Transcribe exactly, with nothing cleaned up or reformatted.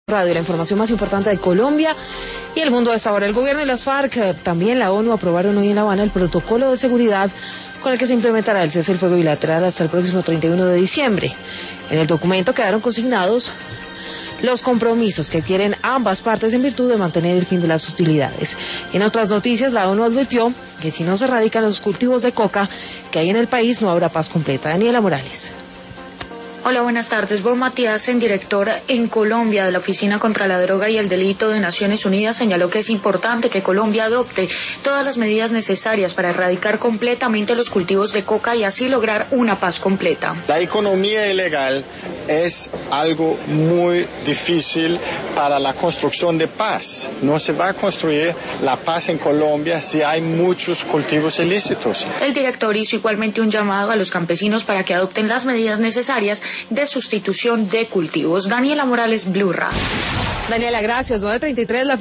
Radio, la información más importante de Colombia y el mundo a esta hora. El gobierno y las FARC, también la ONU, aprobaron hoy en La Habana el protocolo de seguridad con el que se implementará el cese del fuego bilateral hasta el próximo treinta y uno de diciembre. En el documento quedaron consignados los compromisos que quieren ambas partes en virtud de mantener el fin de las hostilidades. En otras noticias, la ONU advirtió que si no se erradican los cultivos de coca que hay en el país, no habrá paz completa. Daniela Morales. Hola, buenas tardes. Bob Matiasen, director en Colombia de la Oficina contra la Droga y el Delito de Naciones Unidas, señaló que es importante que Colombia adopte todas las medidas necesarias para erradicar completamente los cultivos de coca y así lograr una paz completa. La economía ilegal es algo muy difícil para la construcción de paz. No se va a construir la paz en Colombia si hay muchos cultivos ilícitos. El director hizo igualmente un llamado a los campesinos para que adopten las medidas necesarias de sustitución de cultivos. Daniela Morales, Blue Radio. Daniela, gracias. nueve treinta y tres, la